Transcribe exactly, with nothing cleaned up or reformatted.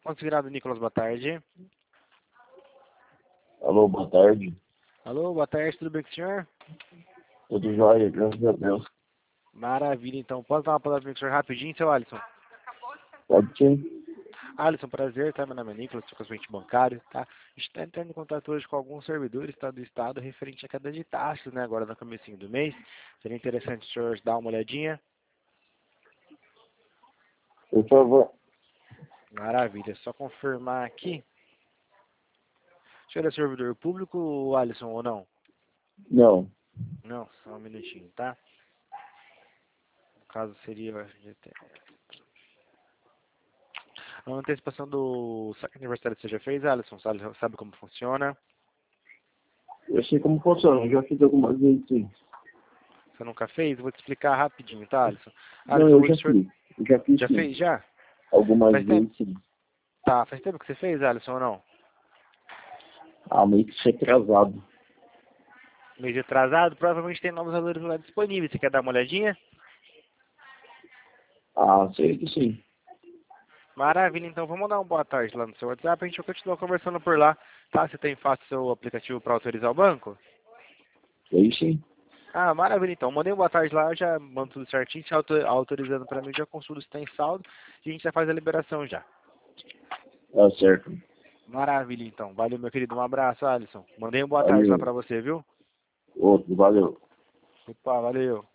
Considerado Nicolas, boa tarde. Alô, boa tarde. Alô, boa tarde, tudo bem com o senhor? Tudo jóia, graças a Deus. Maravilha, então. Posso dar uma palavra com o senhor rapidinho, seu Alisson? Pode ser? Alisson, prazer, tá? Meu nome é Nicolas, sou consulente bancário, tá? A gente está entrando em contato hoje com alguns servidores, tá, do Estado referente à queda de taxas, né? Agora no comecinho do mês. Seria interessante o senhor dar uma olhadinha. Por favor. Maravilha, só confirmar aqui. O senhor é servidor público, Alisson, ou não? Não. Não, só um minutinho, tá? No caso seria a antecipação do saque aniversário que você já fez, Alisson? Sabe, sabe como funciona? Eu sei como funciona, eu já fiz algumas vezes sim. Você nunca fez? Vou te explicar rapidinho, tá, Alisson? Não, Alisson, eu já hoje o senhor fiz. Eu já fiz já sim. fez, já? Algumas Faz tempo? vezes sim. Tá, faz tempo que você fez, Alisson, ou não? Ah, meio que ser atrasado. Mês atrasado, provavelmente tem novos valores lá disponíveis. Você quer dar uma olhadinha? Ah, sei que sim. Maravilha, então vamos dar uma boa tarde lá no seu WhatsApp, a gente vai continuar conversando por lá, tá? Você tem fácil seu aplicativo para autorizar o banco? Aí sim. Ah, maravilha, então. Mandei uma boa tarde lá, eu já mando tudo certinho, se auto- autorizando para mim, já consulto se tem saldo e a gente já faz a liberação já. Tá certo. Maravilha, então. Valeu, meu querido. Um abraço, Alisson. Mandei uma boa tarde lá Valeu. para você, viu? Outro, valeu. Opa, valeu.